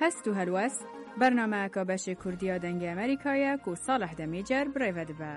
هستو هلوس برنامه که بش کردیا دنگ امریکایه که صالح دمیجر برایود با.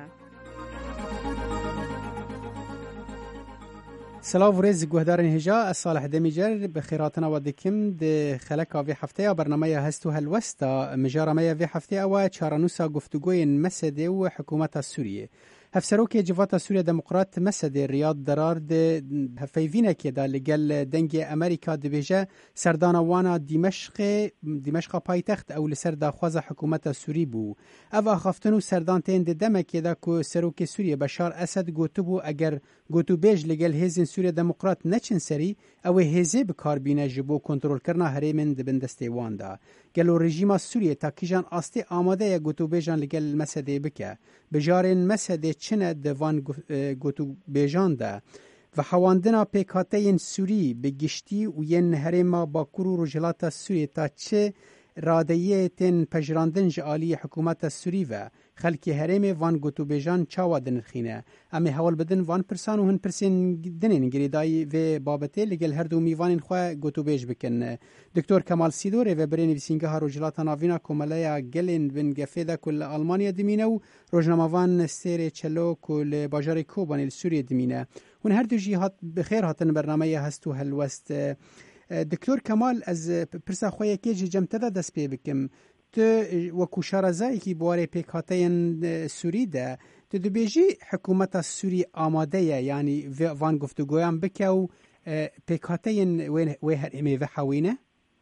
سلام و رز گوهدارن هجا صالح دمیجر بخیراتنا و دکم ده خلق آوی هفته برنامه هستو هلوستا مجارمه وی هفته او چارانوسا گفتگوی مسده و حکومت سوریه. هفسروک جوات سوریه دموکرات مسده ریاض درار ده هفیوینه که دا لگل دنگ امریکا دبیجه سردانوانا دمشق پایتخت او لسر داخواز حکومت سوری بو. او آخافتنو سردان تین ده دمکه دا که سروک سوریه بشار اسد گوتو بو اگر گوتو بیج لگل هیزن سوریه دموکرات نچن سری او هیزه بکاربینه جبو کنترول کرنا هریمن دبن دسته واندا. گلو رژیم سوریه تا کیجان آسته آماده یا گوتو بیجان لگل مسده بکه. بجارن مسده چنه دوان گوتو بیجان ده و حواندنا پیکاته سوری به گشتی و ین هرما باکور و رجلات سوری تا چه رادیه تن پجراندن جالی حکومت سوری و خلکی هرم وان گوتو بیجان چاوا دنخینه امی حوال بدن وان پرسان و هن پرسین دنین گریدای و بابته لگل هر دو میوان خواه گوتو بیج بکن. دکتور کمال سیدوره و برین ویسینگه ها رجلات ناوینا کمالیا گلین بن گفیده کل آلمانیا دمینه و روزنامه‌وان سیر چلو کل باجار کوبانی سوریه دمینه. هن هر دو جهات بخیر هاتن برنامه هستو هلوست. دکتور کمال از پرسا خواه که جمته ده دست پی بکم تو وکو شارزایی که بواره پیکاتین سوری ده تو دو بیجی حکومت سوری آماده یعنی وان گفتگویان بکه و پیکاتین وی هر امی و حوینه؟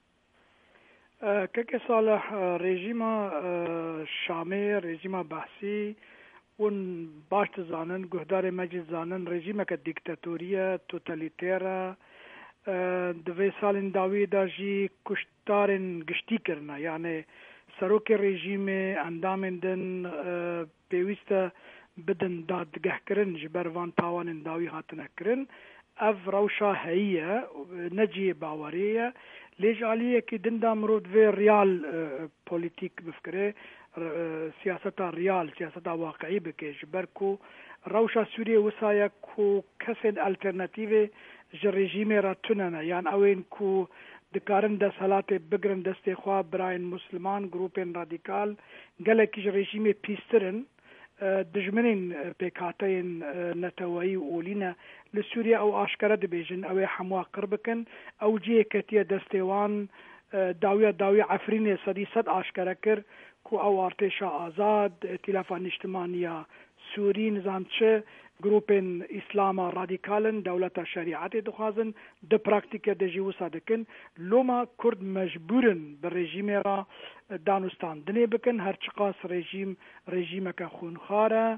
که صالح رژیم شامه رژیم بحثی اون باشت زانن گهدار مجلس زانن رژیم که دیکتاتوریه توتالیتیره دوی سالن داوی داجی کشتارن گشتی کرنا یعنی سروک رژیم اندامندن پیوسته بدن دادگه کرن جبر وان تاوان داوی هاتنه کرن اف روشا هیه نجی باوریه لیج علیه که دندا مرود و ریال پولیتیک بفکره سیاست ریال سیاست واقعی بکه جبر کو روشا سوریه وسایه کو کسید الترناتیو رژیم را تننه یعنی اوین کو دکارن دست حالات بگرن دست خواه براین مسلمان گروپین رادیکال گله کش رژیم پیسترن دجمنین پیکاتین نتوایی اولینه لسوریا او آشکره دبیجن او حموا قربکن او جیه کتیه دستیوان داوی عفرین صدی صد آشکره کر کو او ارتشا آزاد ائتلافان اجتماعیه سوری نظام چه گروپن اسلام رادیکالن دولت شریعت دخوازن د پراکتیک د جیوسا دکن لوما کرد مجبورن به رژیم را دانستان دنی بکن هر چقاس رژیم که خونخواره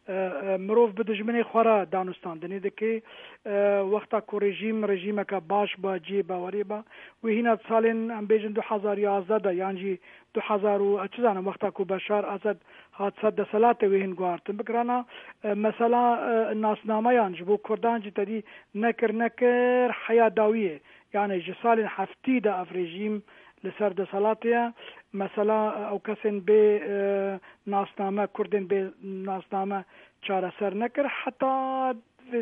مروف به دجمنی خورا دانستان دنی دکی وقتا کو رژیم که باش با جی باوری با و هینا سالن ام بیجن 2011 یعنی 2000 وقتا کو بشار اسد حادثه د صلات وین گوارتن بکرانا مثلا ناسنامه یانج بو کردان جی تدی نکر حیا داویه یعنی جسال هفتی دا اف رژیم لسر د صلاتیا مثلا او کسن به ناسنامه کردن به ناسنامه چاره سر نکر حتی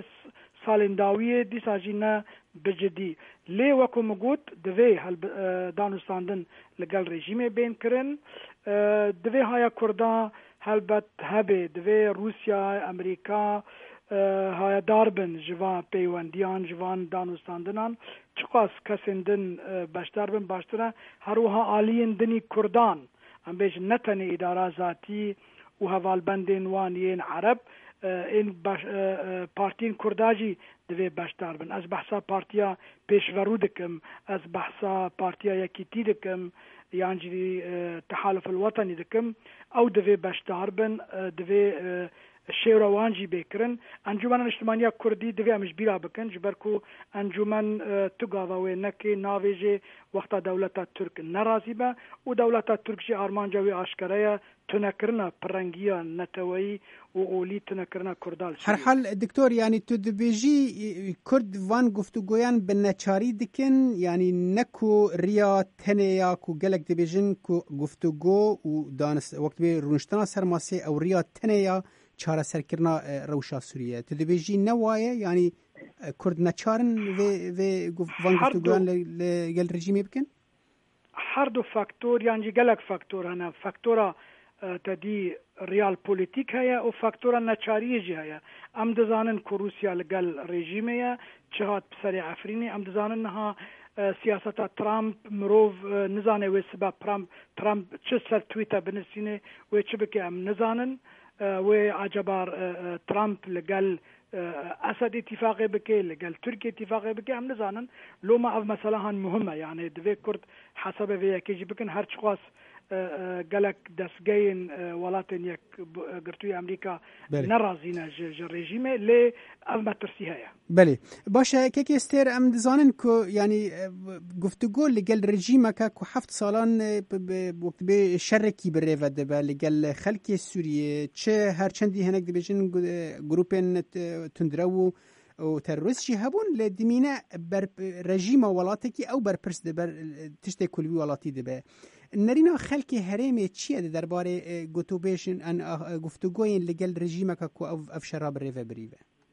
سالن داویه دیسا جینا بجدی لی وکو مگوت دوی هل دانستاندن لگل رژیم بین کرن دوی های کردان هلبت هبه دوی روسیا امریکا های داربن جوان پیوندیان جوان دانستاندنان چقاس کسندن باشداربن باشتره هروها آلین دنی کردان ام بیش نتنی اداره ذاتی و هوالبندین وانین عرب این پارتین کرداجی دوی باشداربن از بحثا پارتیا پیشورو دکم از بحثا پارتیا یکیتی دکم یعنی تحالف الوطنی دکم او دوی باشداربن دوی شیروانجی بکرن انجمن اجتماعی کردی دوی امش بیرا بکن جبرکو انجمن تگاوی نکی ناویجه وقتا دولت ترک نرازی با و دولت ترک جی آرمانجاوی آشکریا تنکرنا پرنگیا نتوایی و اولی تنکرنا کردال هر حال دکتور یعنی تو دبیجی کرد وان گفتگویان به نچاری دکن یعنی نکو ریا تنیا کو گلک دبیجن کو گفتگو و دانست وقت به رونشتنا سرماسی او ریا تنیا چاره سرکرنا روشا سوریه تدبیجی نوایه یعنی کرد نچارن و وان گفتگویان لگل رژیمی بکن؟ هر دو فاکتور یعنی گلک فاکتور هنه فاکتورا تدی ریال پولیتیک هیا و فاکتورا نچاری جی هیا ام دزانن که روسیا لگل رژیمه چهات بسری عفرینی ام دزانن نها سیاست ترامپ مروف نزانه و سبب ترامپ چه سر تویتا بنسینه و چه بکه ام نزانن و عجبار ترامپ لگل اسد اتفاقی بکه لگل ترکیه اتفاقی بکه ام نزانن لو ما مثلا هن مهمه يعني دوی کرد حسب وی کیجی بکن هر چقاس گلک دستگین ولاتن یک گرتوی امریکا نرازینه رژیمه لی اما ترسی هیا بله باشه که استر ام دزانن که یعنی گفتگو لگل رژیمه که 7 سالان وقت به شرکی بره و ده لگل خلک سوریه چه هرچندی هنک دیبیشن گروپن تندرو و تروریستی هبون لدمینه بر رژیم ولاتی او بر پرس ده بر تشت کلوی ولاتی ده به نرینا خلک هرمی چیه ده درباره گفتگویشن ان گفتگوین لگل رژیمه که او افشراب ریوه بریوه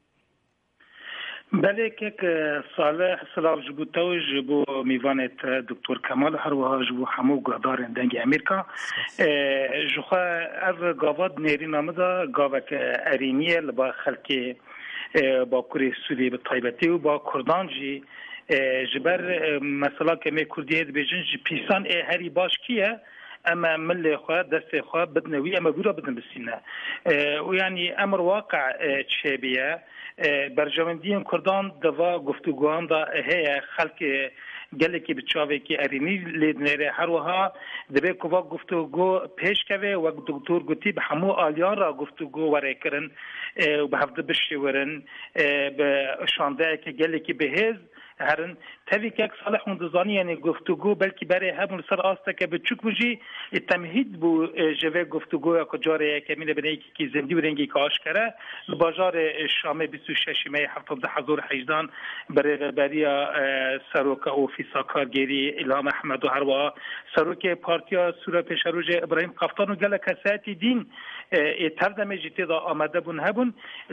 بله که صالح سلام جبوتو جبو میوانت دکتر کمال هروها جبو همو گهدار دنگ امریکا جوخه او گاواد نیری نامده گاوک ارینیه لبا خلک با کوری سوری به طایبتی و با کردان جی جبر مثلا که می کردیه بیجن جی پیسان هری باش کیه اما مل خواه دست خواه بدنوی اما گورا بدن بسینه و یعنی امر واقع چه بیه برجامندین کردان دوا گفتگوان دا هی خلق گله کی بچاوی کی ارینی لیدنره هر وها دبه کوا گفتگو پیش کوي و دکتور گوتی به همو آلیان را گفتگو وره کرن و به هفته بشورن به شانده که گله کی بهز هرن تبي كاك صالح مندزاني يعني گفتگو بلكي بري همون سر آسته که بچوك بجي التمهيد بو جوه گفتگو که جاره کمینه بنایی که زندی و رنگی که آشکره بازار شامه 26 می 17 برای بریا سروک اوفیسا کارگیری الهام احمد و هروا سروک پارتیا سوره پیشروج ابراهیم قفتان و گله کساتی دین تردمه جیتی دا آمده بون هبون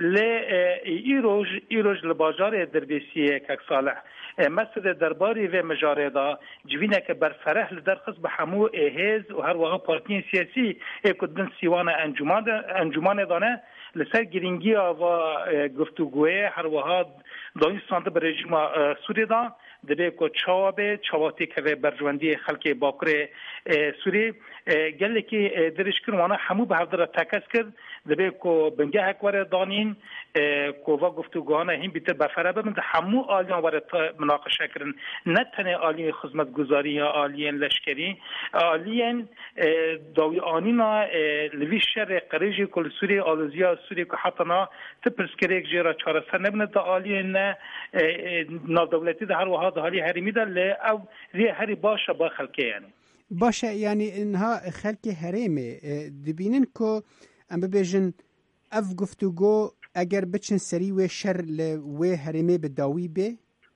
ایروج لبازار دربیسیه که صالح مسجد درباری و مجاره دا جوینه که بر فرح لدرخص به همو اهز و هر واقع پارتین سیاسی کدن سیوان انجمان دانه لسر گرینگی و گفتگوه هر واقع دانستانده به رژیم سوری دا دبی کو چاواتی که برجوندی خلک باکر سوری گله کی درش کردن همو به حضرت تکس کرد دبی کو بنگه اکوار دانین کو و گفتگوانه هم بیت بفره بند همو آلیان وارد مناقشه کردن نه تنه آلی خدمتگزاری یا آلیان لشکری آلیان داوی آنینا لوی شر قریجی کل سوری آلوزیا سوری که حتی نا تپرسکریک جیرا چارسر نبنه دا آلیان نادولتی ده هر وها حالی هرمی ده او ری هری باشه با خلکه یعنی باشه یعنی اینها خلک هرمی دبینن که ام ببیجن اف گفتگو اگر بچن سری و شر و هرمی به داوی به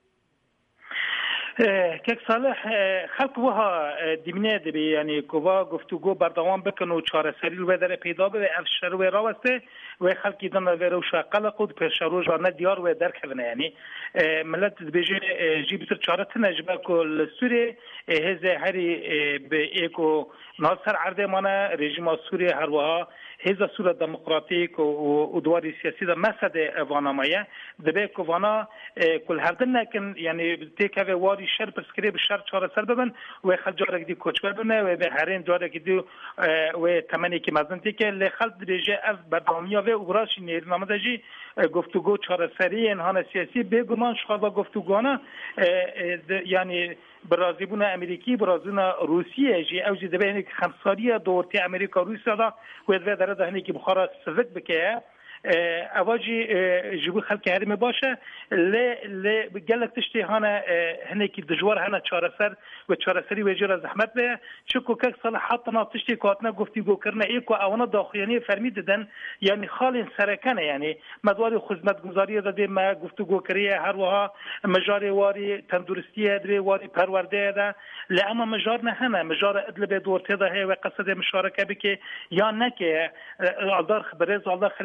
که صالح خلق وها دیمنه دبی یعنی کوا گفتگو بردوام بکن و چاره سری رو در پیدا به افشار و راوسته و خلقی دن و روشا قلق و پیشرو جان دیار و در کنه یعنی ملت بیجه جیبتر چاره تنجبه کل سوری هز هری به اکو ناصر عرض مانه رژیم سوری هر وها هزا سوره دموکراتیک و دواری سیاسی دا مسد وانامایه دبی که وانا کل هردن نکن یعنی تیکه واری شر پسکری به شر چاره سر ببن و خل جاره دی کوچبر بنه و به هرین جاره دی و تمنی که مزن تیکه لخل درجه از بدامیا و اوراش نیرنامه دجی گفتگو چاره سری انهان سیاسی بگمان شخوا گفتگوانه یعنی برازیبون امریکی برازیبون روسیه جی اوجی دبی که خمساریه دورتی امریکا روسیه دا و در دهنی که بخارا سوک بکه اواجی جبو خلق هرمی باشه ل گلک تشتی هانا هنی که دجوار هانا چارسر و چارسری و جرا زحمت به چکو که صالح حتی تشتی کاتنا گفتگو کرنه ایکو اوانا داخلیانی فرمی دادن یعنی خال سرکنه یعنی مدواری خدمتگزاری داده ما گفتگو کریه هر وها مجاری واری تندرستی دری واری پرورده ده لاما مجار نه هنه مجار ادل به دورته ده و قصد مشارکه بکه یا نه که آلدار خبره آلدار خرید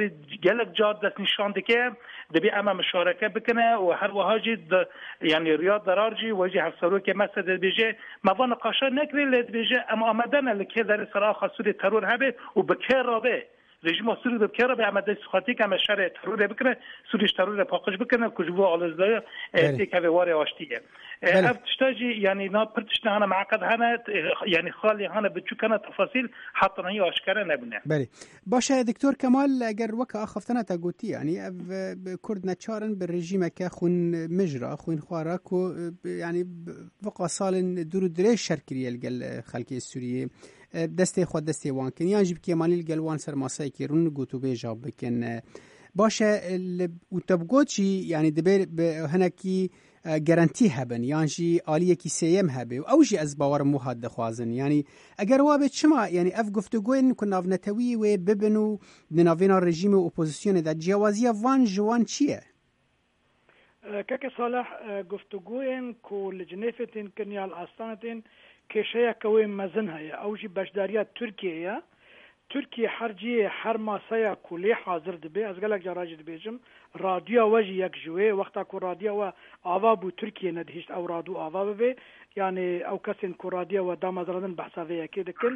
گلک جار دست نشان دکه دبی اما مشارکه بکنه و هر وهاجی یعنی ریاض درارجی وجه هفسرو که مثلا بیجه موان قاشا نکری لید بیجه اما آمدن لکه در سرا خاصوری ترور هبه و بکر رابه رژیم سوری بکره به عمد سخاتی که شر ترور بکنه سوریش ترور پاکش بکنه کجبو آلزدای تیکه واره آشتیه افتشتاجی یعنی نا پرتشت هانا معقد هانا یعنی خالی هانا بچو کنه تفاصیل حتی نهی آشکاره نبونه. بله باشه دکتور کمال اگر وقت آخفتنا تا گوتی یعنی کرد نچارن به رژیم که خون مجرا خون خوارا کو یعنی وقت سال دور دریش شرکریه لگل خلکی سوریه دسته خود دسته وان کن یعنی جب که مالی الگلوان سر ماسای که رون گوتو بیجاب بکن باشه و تبگوت چی یعنی دبیر به هنکی گارانتی هبن یعنی جی آلیه کی سیم هبه و اوجی از باور موهاد دخوازن یعنی اگر وابد شما یعنی اف گفتگوین کن ناف نتوی و ببنو ناوینا رژیم و اپوزیسیون دا جوازی وان جوان چیه؟ که صالح گفتگوین کو لجنفتین کنیال آستانتین کشیا کوی مزنها اوجی بشداریات ترکیه حرجی هر ماسایا کلی حاضر دبی از گلک جراجد بیجم رادیو وجی یک جوی وقتا کو رادیو و آوا بو ترکیه ندهشت او رادو آوا بی یعنی او کسین کو رادیو و دامازردن بحثا وی اکی دکن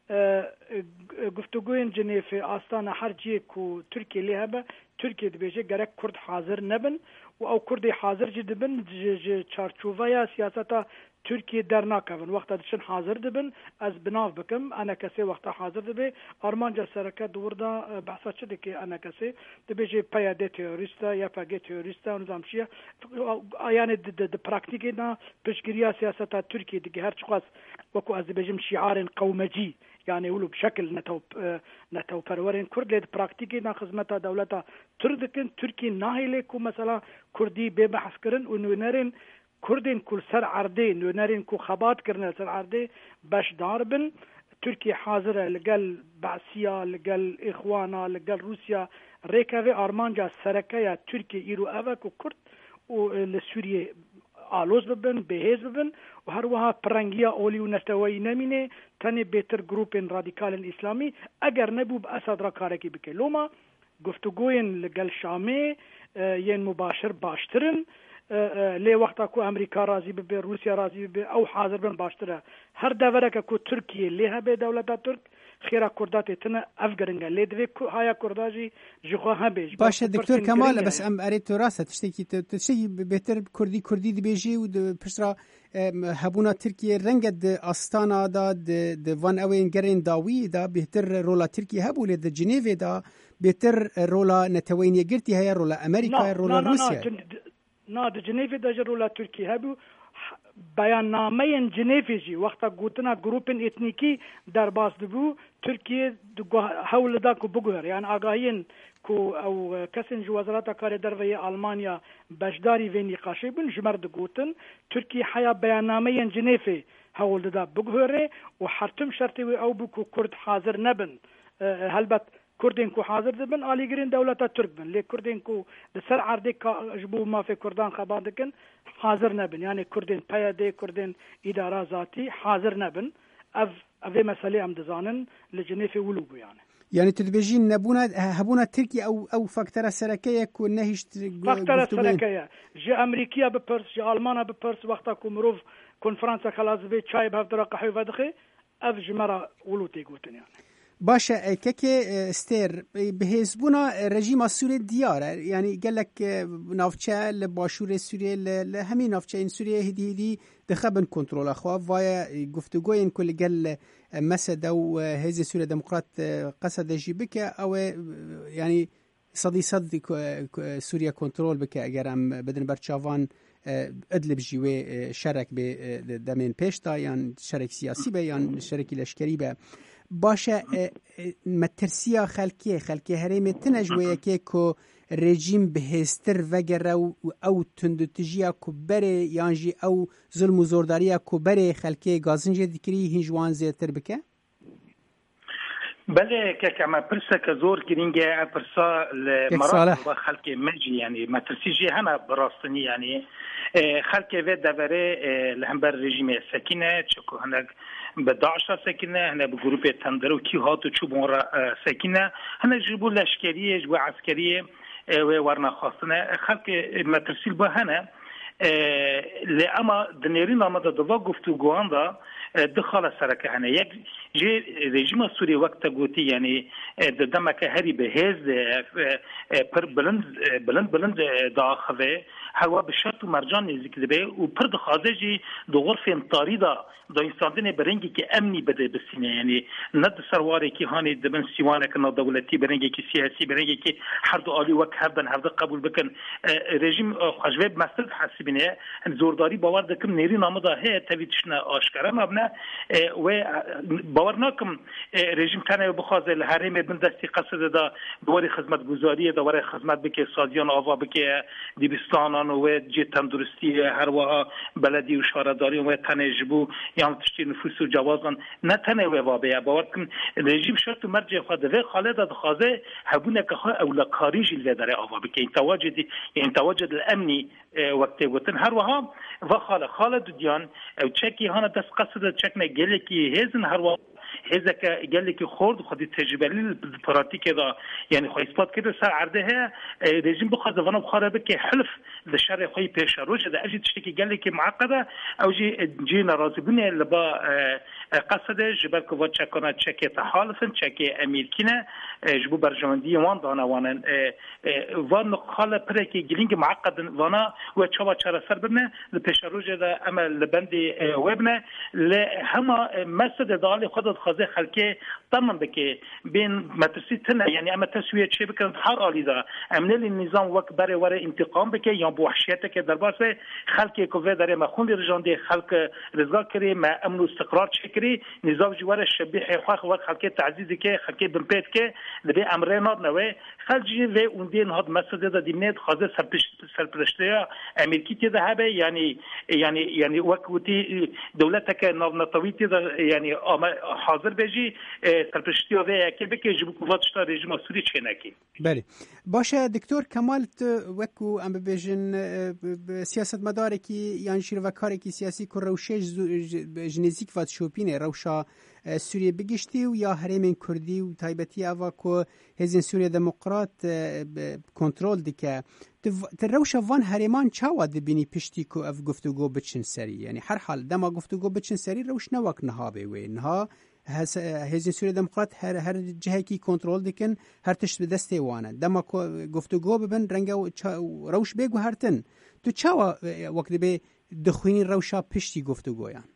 گفتگوین جنیف آستان حرجی کو ترکیه لیه با ترکیه دبیجه گرک کرد حاضر نبن و او کردی حاضر جدبن چارچوبه سیاستا ترکیه در ناکون وقتا دشن حاضر دبن از بناف بکم انا کسی وقتا حاضر دبی آرمانجا سرکت دوردا بحثا چده که انا کسی دبیجه پیاده تیوریستا یا پاگه تیوریستا و نظامشیه یعنی د پراکتیکی نا پشگیریا سیاستا ترکیه دیگه هر چقاس وکو از دبیجم شعار قومجی يعني ولو بشكل نتو پرورين كرد لد براكتيكي نا خدمتا دولتا تردكن تركي ناهيله كو مثلا كردي ببحث كرن ونورين كردين كل سر عردي نورين كو خبات كرن سر عردي باش داربن تركي حاضره لقال بعثيه لقال اخوانا لقال روسيا ريكافي ارمانجا سركايا تركي ايرو افاكو كرد و لسوريا آلوز ببن بهز ببن و هر وها پرنگیا اولی و نتوایی نمینه تنی بیتر گروپین رادیکال اسلامی اگر نبو با اسد را کارکی بکه لوما گفتگوین لگل شامه ین مباشر باشترن لی وقتا کو امریکا راضی به روسیا راضی به او حاضر بن باشتره هر دوره که کو ترکیه لیه به دولت ترک خیره کردات تنه افگرنگه لیدوی هایا کرداجی جخوا هم بیج باشه دکتور کمال بس ام اريد راسه تشتكي بهتر كردي دبيجي و پشرا هبونا تركيا رنگد استانا دا د وان اوين گرين داوي دا بهتر رولا تركيا هبو لد جنيف دا بهتر رولا نتوين يگرتي هي رولا امريكا رولا روسيا نا د جنيف دا رولا تركيا هبو بیاننامه جنیفی وقتا گوتنا گروپن اتنیکی در باز دبو ترکیه حول دا کو بگوهر یعنی آگاهین کو او کسین جو وزارت کار دروی آلمانیا بشداری و نقاشه بن جمرد گوتن ترکیه حیا بیاننامه جنیفی حول دا بگوهره و حرتم شرطی و او بو کرد حاضر نبن هلبت کردین کو حاضر دبن آلیگرین دولتا ترک بن لی کردین کو سر عرضی جبو ما فی کردان خبان دکن حاضر نبن یعنی کردین پیاده کردین اداره ذاتی حاضر نبن اوی مسئله ام دزانن لجنیف ولوبو يعني تدبيجين نبونا هبونا تركي او فاكتورا سركيه كو نهشت فاكتورا سركيه جي امريكيه ببرس جي المانيا ببرس وقتا كو مروف كونفرنسا خلاص بي تشاي بهدرا قحوي فدخي اف جمرا ولوتي قوتن يعني باشا كيكي ستير بهزبونا رژیم سوریه دیاره یعنی گلک نافچه لباشور سوریه لهمی نافچه این سوریه هدی دخبن کنترل اخوا وای گفتگوین کل گل مسد او هزي سوریه دموکرات قصد جيبك او يعني صدي سوريا كنترول بك اگرم بدن برچاوان ادلب جوي شرك به دمين پیشتا يعني شرك سیاسی به يعني شرك لشکری به باشه مترسیا خلکی هریم تنجویه که کو رژیم بهستر وگره او تندتجیا کو بره یانجی او ظلم و زورداریا کو بره خلکی گازنجه دکری هنجوان زیتر بکه؟ بله که ما پرسه که زور گرینگه پرسا المرات و خلق مجی یعنی مترسیجی همه براستنی یعنی خلق و دوره لهمبر رژیم سکینه چکو هنگ به داعش سکینه هنگ به گروپ تندرو کی هاتو چوبون را سکینه هنگ جبو لشکریه جبو عسکریه و ورنا خواستنه خلق مترسیل با هنه لأما دنيرين آمده دوا گفتگوان دا دخل سرکه هنه یک جی رژیم سوری وقت گوتی یعنی دمک هری به هز پر بلند داخله هوا به شرط و مرجان نزدیک به و پر دخازه جی دو غرف امطاری دا ایستادن برنگی که امنی بده بسینه یعنی ند سرواری که هانی دبن سیوانه که دولتی برنگی که سیاسی برنگی که هر دو عالی وک هردن هر دو قبول بکن رژیم خجوب مستد حسبینه زورداری باور دکم نیری نامه دا هی تویتشنا آشکاره مبنه و باور نکم رژیم تنه بخوازه لحریم بندستی قصد دا دواری خدمت گذاری دواری خدمت بکه سازیان آوا بکه دیبستانان و جی تندرستی هر وها بلدی و شارداری و تنه جبو یا تشتی نفوس و جوازان نه تنه و وابه باور کن رژیم شرط مرجع خود و خالد خوازه هبونه که خواه اولکاری جلوه داره آوا بکه این تواجد الامنی وقتی گوتن هر وها و خالد دیان او چکی هانا دست قصد چکمه گلی که هزن هر وها هزه که گلی که خورد خودی تجربه پراتیک دا یعنی خواهی اثبات کرده سر عرده رژیم بخواد وانا بخواره بکه حلف لشر خواهی پیش روش ده اجی تشتی که گلی که معقده او جی نرازی بونه لبا قصده جبر که واد چکانه چکی تحالفن چکی امیرکینه جبو برجماندی وان دانا وانن وان خاله پره که گلینگ معقدن وانا و چوا چرا سر ببنه لپیش روش ده اما لبندی وبنه لهما مسد دالی خودت خوازه خلکه تمام بکه بین مدرسه تنه یعنی اما تسویه چه بکن هر آلی دا امنیل نظام وقت برای وره انتقام بکه یا بوحشیت که در باس خلکه کوه داره ما خون رجانده خلق رزگار کری ما امن و استقرار چکری نظام جوار شبیه خواخ وقت خلکه تعزیزی که خلکه بمپید که لبه امره ناد نوه خلجی و اوندین هاد مسجد دا دیمنید خوازه سرپرشته امریکی تیده هبه یعنی وقتی دولت که نطوی تیده یعنی حاضر بجی سرپرشتی و که بکه جبو کواتشتا رژیم سوری چه نکی. بله باشه دکتر کمال وکو ام ببیجن سیاست مداری کی یعنی شیر و کاری کی سیاسی که روشه جنزیک وات شوپینه روشا سوریه بگشتی و یا حریم کردی و تایبتی اوا که هزین سوریه دموکرات کنترل دیگه تروش وان حریمان چاوا دبینی پشتی کو اف گفتگو بچن سری یعنی هر حال دما گفتگو بچن سری روش نوک نها به و نها هزین سوریه دموکرات هر جهه کی کنترل دیکن هر تشت به دسته وانه دما گفتگو ببن رنگ روش بگو هرتن تو چاوا وقت به دخوینی روشا پشتی گفتگویان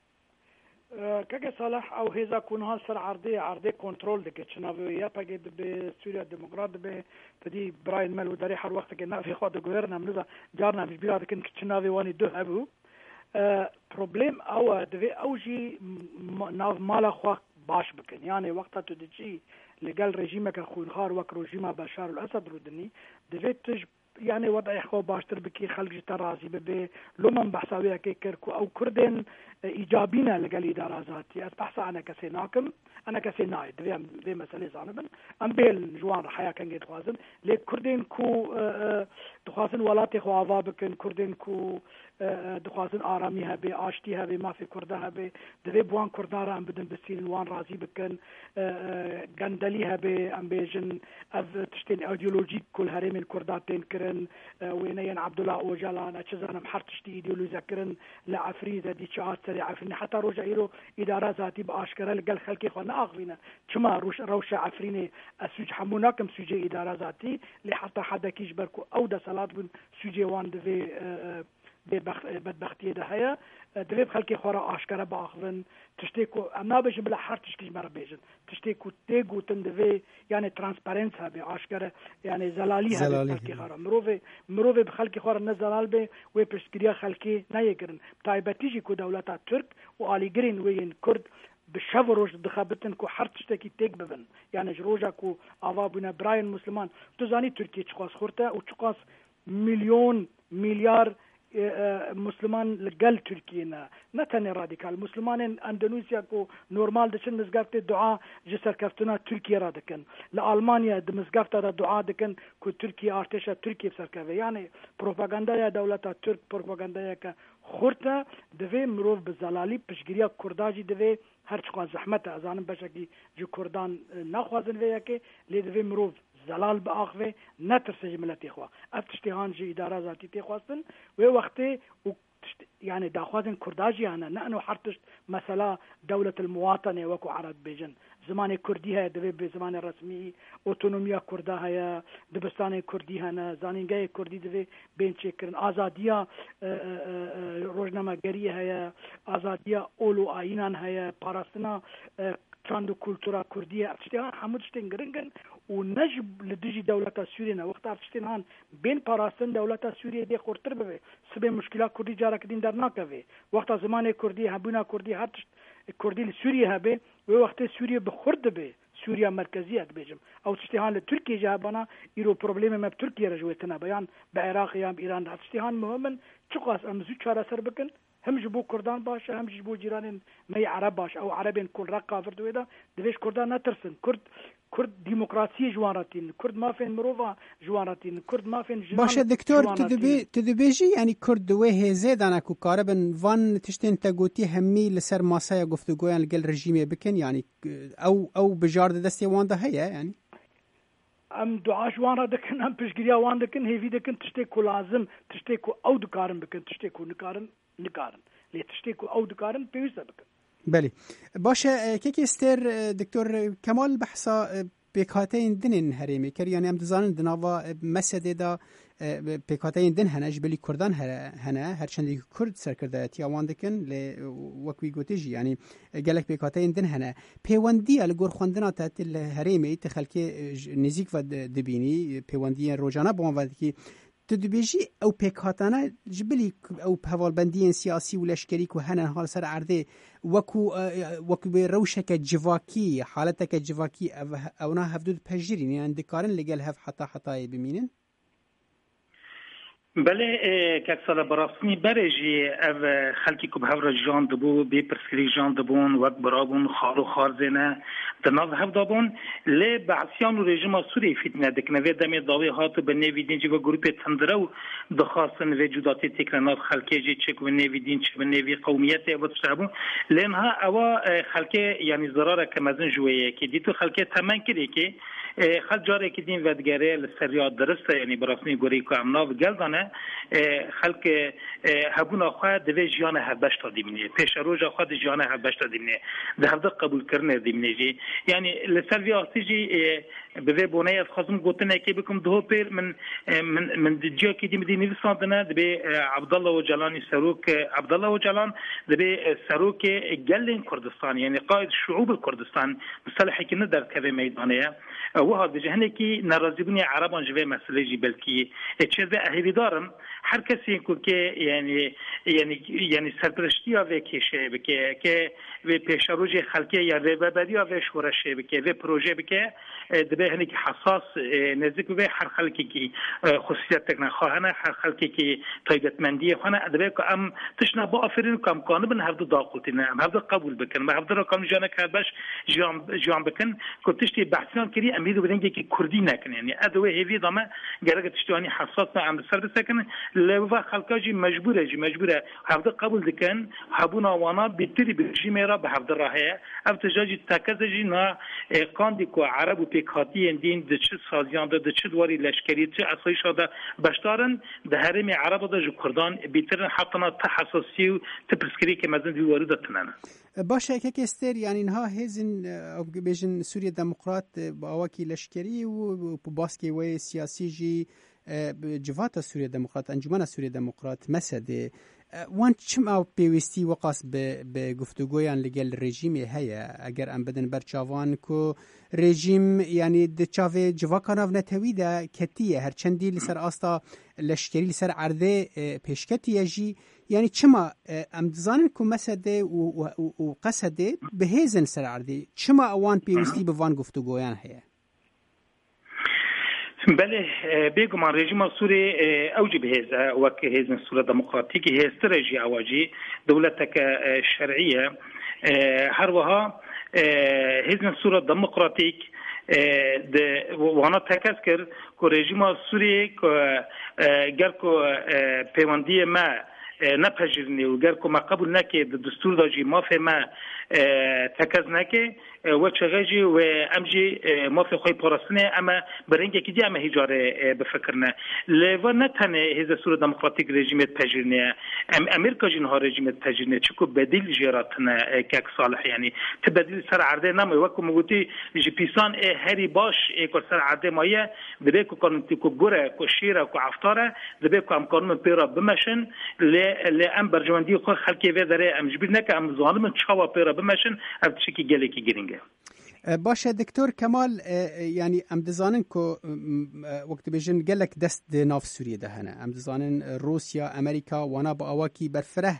که صالح او هزا کنها سر عرضه کنترل دکه چناوی یا پگید به سوریا دموکرات به تدی براین ملو داری هر وقت که نفی خود گوورن هم نزا جارنا بیش بیاد که چناوی وانی دو هبو پروبلم او دوی اوجی ناو مالا خو باش بکن یعنی وقتا تو دچی لگل رژیم که خونخوار وک رژیم بشار الاسد رودنی دوی تج يعني وضع خو باشتر بكي خلق ترازي به لمن بحثاويه كي كركو او كردن ايجابينا لقال ادارات اس بحث انا كسيناكم انا كسيناي دي مساله زانبن ام بيل جوان حياه كان جيت خوازن لي كردن كو دخوازن ولاتي خو بكن كردن كو دخوازن آرامیها به آشتیها به ما في کردها به دوی بوان کردارا ام بدن بسیل وان رازی بکن گندلیها به ام بیجن از تشتین ایدئولوژیک کل هرم الکرداتین کرن وینین عبدالله اوجلان اچزانم هر تشتی ایدئولوژی کرن لعفریزه دی چهار سری عفرین حتی روشا ایرو اداره ذاتی با آشکره لگل خلقی خو ناغوینه چما روشا عفرین اسوج هموناکم سوجه اداره ذاتی لی حتی حدا کیش برکو او دا سلات بون سوجه وان دوی بدبختیه ده هیا دوی خلقی خورا آشکره با آخرن تشتیکو اما بجن بلا هر تشکیش مرا بیجن تشتیکو تیگو تن دوی یعنی ترانسپرنس ها بی آشکره یعنی زلالی ها بی خلقی خورا مروفه بخلقی خورا نزلال بی وی پرسکریا خلقی نایه گرن تایبتیجی کو دولتا ترک و آلی گرین وین کرد بشاف روش دخابتن کو هر تشتکی تیگ ببن یعنی روجا کو آوا بنا براین مسلمان تو زانی ترکیه چخواست خورته و چخواست میلیون میلیار مسلمان لقل تركينا نتني راديكال مسلمان اندونيسيا كو نورمال دشن مزقفت دعاء جسر كفتنا تركيا رادكن لألمانيا دمزقفت دعاء دكن كو تركيا ارتشا تركيا بسركوي يعني بروباغندا يا دولتا ترك بروباغندا يا خورتا دوی مروف بزلالی پشگیریا کرداجی دوی هر چقدر زحمت ازانم بشکی جو کردان نخوازن ویا که لی دوی مروف زلال باخوه نترسج ملتی خوا افتشتهان جی اداره ذاتی تخواستن و وقتی يعني داخوازن كرداجي أنا نحن حرتش مثلا دولة المواطنة وكو عرب بيجن زمان كردي هي دبي بزمان رسمي اوتونوميا كردا هي دبستان كردي هنا زانينجاي كردي دبي بين چكرن آزاديا روزنامه گري هي آزاديا اولو آينان هي پاراستنا چاندو كولتورا كردية اشتهان حمودشتين گرنگن و نجب لدجي دولة سوريا وقت اشتهان هان بين پاراستن دولة سوريا دي خورتر بوي سبه مشكلات كردي جارا كدين در ناكوي وقت زمان كردي هبونا كردي هر كردي لسوريا هبه و وقت سوريا بخورد به سوريا مركزية بيجم او اشتهان لتركيا جابنا يرو بروبليم ما بتركيا رجوتنا بيان بعراق يام ايران اشتهان مهمن چقاس امزو چارا سر بكن هم جبو كردان باشه هم جبو جيران مي عرب باشه او عربين كل رقا فردو ده دبيش كردان نترسن كرد ديمقراطية جواناتين كرد ما فين مروفا جواناتين كرد ما فين جنان باشه دكتور تدبيجي يعني كرد ويه زيدانا كو كاربن وان تشتين تاغوتي همي لسر ماسايا گفتگويان لگل رژيمي بكن يعني او بجارد دستي وان ده هيا يعني ام دعاش وان دكن ام پشگريا وان دكن هيفي دكن تشتيكو لازم تشتيكو او دكارن بكن تشتيكو نكارن لي تشتيكو او دكارن بيوسا بكن بله باشه که استر دکتور کمال بحثا پیکاتین دنین هریمی کر یعنی ام دزانن دناوا مسجد دا پیکاتین دن هنج بلی کردان هنه هرچندی کرد سرکردایتی آوان دکن ل وکوی گوتیجی یعنی گلک پیکاتین دن هنه پیوندی الگور خواندنا تحت الهریمی تخلکی نزیک و دبینی پیوندی روزانه با آن که تدبیجی او پیکاتانه جبلی او پوالبندی سیاسی و لشکری که هنن حال سر عرضه وکو به روشک جواکی حالتک جواکی اونا هفدود پجیرین یعنی دکارن لگل هف حتی بمینن بله که سال براسنی برجی او خلکی که به هفر جان دبو بی پرسکری جان دبون وقت برابون خارو خارزنه دناز هف دابون لی بعثیان و رژیم سوری فتنه دکنه و دمی داوی هاتو به نویدین جی و گروپ تندره و دخواستن و جداتی تکرانات خلکی جی چک و نویدین چک و نوی قومیت و تشتابون لینها اوا خلکی یعنی ضراره که مزن جویه که دیتو خلکی تمن کری که خلق جاره که دین ودگره لسریات درسته یعنی براسنی گوری که امنا و گلدانه خلق هبون آخواه دوی جیان هفبشتا دیمینه پیش روژ آخواه دی جیان هفبشتا دیمینه ده هفته قبول کرنه دیمینه جی یعنی لسروی آسی جی به بونه از خواستم گوتنه که بکم دو پیر من جیا که دیمدی نویساندنه دبی عبدالله و جلانی سروک عبدالله و جلان دبی سروک گلین کردستان یعنی قائد شعوب کردستان مصالحی که ندر که میدانه وها بجهنه کی ناراضی بنی عربان جوه مسئله جی بلکی چه به اهلی دارن هر کسی که یعنی سرپرستی و کشه بکه که و پیشروج خلقی یا رهبری و شورش بکه و پروژه بکه دبه هنی که حساس نزدیک به هر خلقی که خصوصیت تکنه خواهنه هر خلقی که طایبتمندی خواهنه دبه که ام تشنا با آفرین کم کانه بن هفته داقلتینه هم هفته قبول بکن و هفته رقم جانه که باش جان بکن که تشتی بحثیان کری امیدو بدنگی که کردی نکنه یعنی ادوه هیوی دامه گرگ تشتیانی حساس نه ام سر بسکن لوا خلقاجی مجبوره هفته قبول دکن هبون آوانا بیتری برژیم را به هفته راهه افتجاجی تکزجی نا قاندی کو عرب و پیکاتی اندین د چه سازیان د چه دواری لشکری چه اسای شده بشدارن د حرم عرب د کردان بیتر حقنا تحساسی و تپسکری که مزن دیواری دتنن باشه که استر یعنی اینها هزن او بیژن سوریه دموکرات با اواکی لشکری و باسکی و سیاسی جی جوات سوریه دموکرات انجمن سوریه دموکرات مسده وان چم او پیوستی وقاس به گفتگویان لگل رژیم هيا اگر ام بدن برچاوان کو رژیم یعنی د چاوی جواکانو نتویدا کتیه هر چندی لسر استا لشکری لسر عرضه پیشکتی جی یعنی چما ام دزانن کو مسده و قصده به هزن سر عرضه چما اوان پیوستی به وان گفتگویان هيا بله بگمان رژیم سوری اوج بهزه وک هزن سوره دموکراتیکی هسترژی اواجی دولتک شرعیه هر وها هزن سوره دموکراتیک د وانا تکس کرد که رژیم سوری که گر که پیوندی ما نپذیرنی و گر که ما قبول نکه دستور داجی مافه ما تکز نکه و چغجی و امجی مافی خوی پرستنه اما برنگه که دی اما هجاره بفکرنه لیوا نتنه هزه سور دموکراتیک رژیمت پذیرنه امریکا جنها رژیمت پذیرنه چکو بدیل جیراتنه که صالح یعنی تبدیل سر عرضه نمای وکو مگوتی جی پیسان هری باش اکر سر عرضه مایه دبی که کانونتی که گره که شیره که عفتاره دبی که ام قانون پیرا بمشن لی ام برجواندی خود خلکی وی داره ام جبیر نکه ام ظالم چاوا پیرا بمشن اب چکی گلی که گرینگه باشه دکتور کمال یعنی ام دزانن که وقت بیشن گلک دست ناف سوریه دهنه ام دزانن روسیا امریکا وانا با اواکی برفره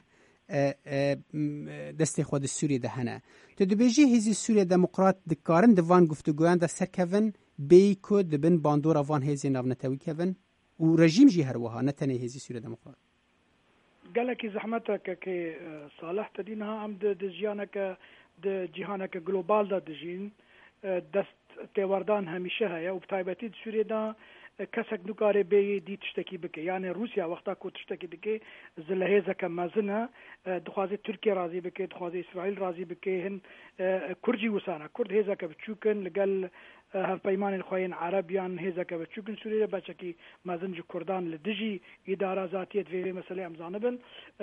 دست خود سوریه دهنه تو دبیجی هزی سوریه دموکرات دکارن دوان گفتگویان دا سر کون بی که دبن باندور وان هزی ناونتوی کون و رژیم جی هر وها نتنه هزی سوریه دموکرات گلکی زحمتك که صالح تدینها ام د جیانک د جهانك گلوبال دا دجین دست تیوردان همیشه هیا و بتایبتی سوریه دا کسک نکاره بی دی تشتکی بکه یعنی روسیا وقتا کو تشتکی بکه زلهزه که مزنه دخوازی ترکیه راضی بکه دخوازی اسرائیل راضی بکه هن کرجی وسانه کرد هزه که بچوکن لگل هف پیمان الخوين عربيان هذا كبتشوكن سوريا بچكي مازنج كردان لدجي اداره ذاتيه في مساله امزانبن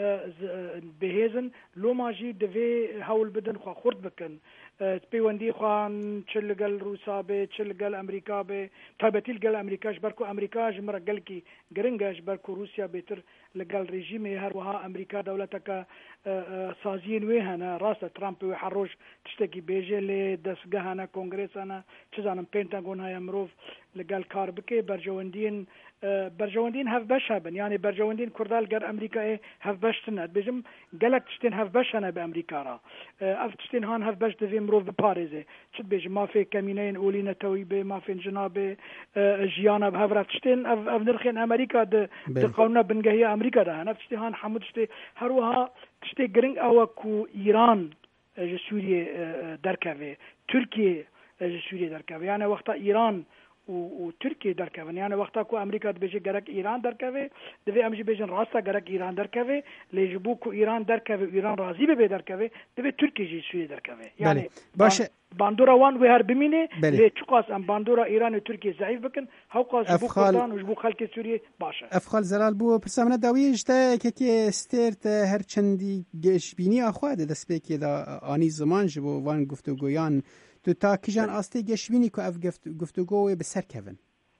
بهزن لو ماجي دفي هول بدن خو خرد بكن بيوندي خوان چلگل روسا به چلگل امریکا به تابتیل گل امریکاش برکو امریکاش مرگل کی گرنگاش برکو روسیا بهتر لگل رژیم هر وها امریکا دولتک سازین وهنا راس ترامپ وحروش تشتكي بيجي لدسگهنا کنگرسنا چزانم پنتاگون های امروف لگل کار بکه برجواندین هف باش هبن يعني برجواندين كردال گر امريكا هف باش تناد بجم قالك تشتين هف باش انا بامريكا را اف تشتين هان هف باش دفي مروف بباريزي شد بيجم ما في كمينين اولينا تويبه ما في جناب جيانا بهفرات تشتين اف نرخين امريكا د قونا بنگهي امريكا ده انا تشتي هان حمود تشتي هروها تشتي گرنگ او كو ايران سوريا دركاوي تركيا سوريا دركاوي يعني وقتا ايران و ترکیه درکوه یعنی وقتا کو امریکا بهجه گرک ایران درکوه دوی امجی بهجن راستا گرک ایران درکوه لیجبو کو ایران درکوه ایران راضی به درکوه دوی ترکیه جی سوی درکوه یعنی باشه باندورا وان و هر بمینه لی چقاس ام باندورا ایران و ترکیه ضعیف بکن هاوقاس بو کردان و جبو خلک سوریه باشه افخال زلال بو پرسامنه داویج تا که استرت هر چندی گش بینی اخواده دست بکی دا آنی زمان جبو وان گفتگویان تو تا کجان آسته گشبینی که اف گفتگوی به سر کون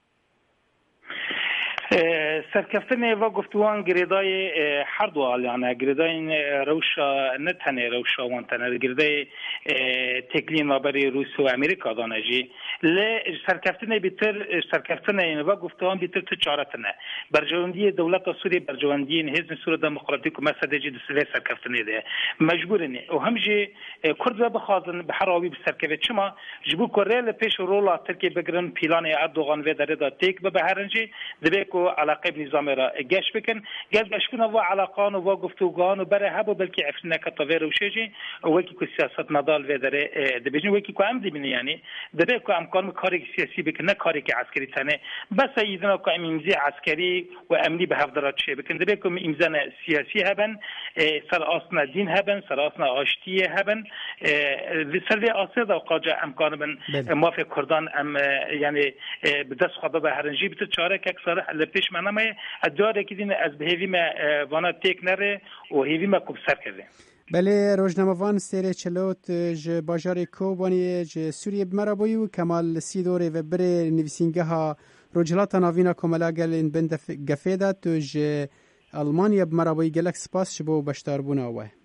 سرکفتن و گفتوان گریدای هر دو یعنی گریدای روشا نتنه روشا وانتنه گریدای تکلین و برای روس و امریکا دانجی ل سرکفتن بیتر سرکفتن و گفتوان بیتر تو چارتنه برجواندی دولت سوریه برجواندی حزب سوریه دموکراتیک و مسدجی دسله سرکفتنه ده مجبورنه و همجی کرد و بخوازن بحراوی بسرکفت چما جبو کره پیش رولا ترکیه بگرن پیلان اردوغان و داره دا تیک ببهرنجی دبیکو علاقه بنظام را گشت بکن گشت کنه و علاقان و گفتگوان و برای هبو بلکه عفنه کتاویر و شیجی وکی که سیاست ندال و داره دبیجن وکی که عمدی بینه یعنی دبی که امکان کاری سیاسی بکن نه کاری که عسکری تنه بس ایدنا که امضای عسکری و امنی به هفدرات چه بکن دبی که امضای سیاسی هبن سر آسنا دین هبن سر آسنا آشتی هبن سر آسیا دا قاجا امکان بن مافی کردان ام یعنی به دست خدا به هرنجی بت چاره که اکثر لپیش منامه اداره که دین از بهوی ما وانا تک نره و هیوی ما کوب سر کرده بله روزنامه‌وان سیر چلوت ج باجار کوبانی ج سوریه بمرابوی و کمال سیدوره و بره نویسینگه ها رجلات ناوینا کملا گلین بند گفیده تو ج آلمانیا بمرابوی گلک سپاس شبو بشتار بونه